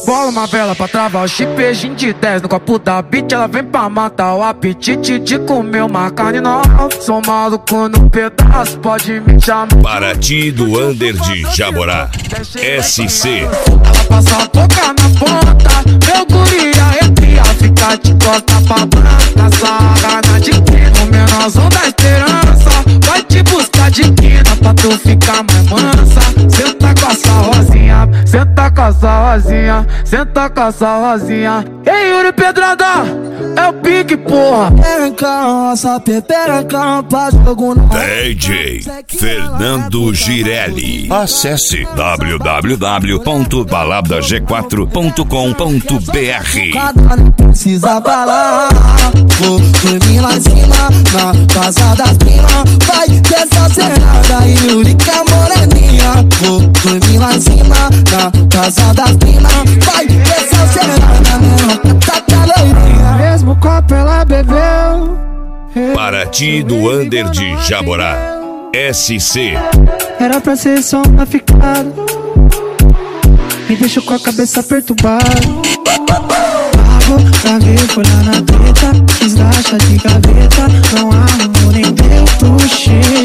Bola uma vela pra travar o chipejinho de 10 no copo da beat. Ela vem pra matar o apetite de comer uma carne nova. Sou maluco no pedaço, pode me chamar. Paraty do Under de Jaborá, SC. Ela passa a boca na ponta, meu guri arrepia, fica de costa pra branca. Sarrada de quina, menorzão da esperança. Vai te buscar de quina pra tu ficar mais mansa. Senta com essa rosinha, senta com essa rosinha, senta com essa rosinha. Ei, Yuri Pedrada, é o pique, porra. DJ Fernando Girelli. Acesse www.baladag4.com.br. Não precisa falar. Vou dormir lá em cima, na casa das primas. Vai dessa cenada, Yurica moreninha. Vou dormir lá em cima, na casa das primas. Vai dessa cenada, tá loirinha. Mesmo copo ela bebeu. Paraty do Under de Jaborá, SC. Era pra ser só uma ficada, me deixou com a cabeça perturbada. Pago pra ver, folha na treta, quis dar chá de gaveta. Não arrumo nem deu pro cheiro.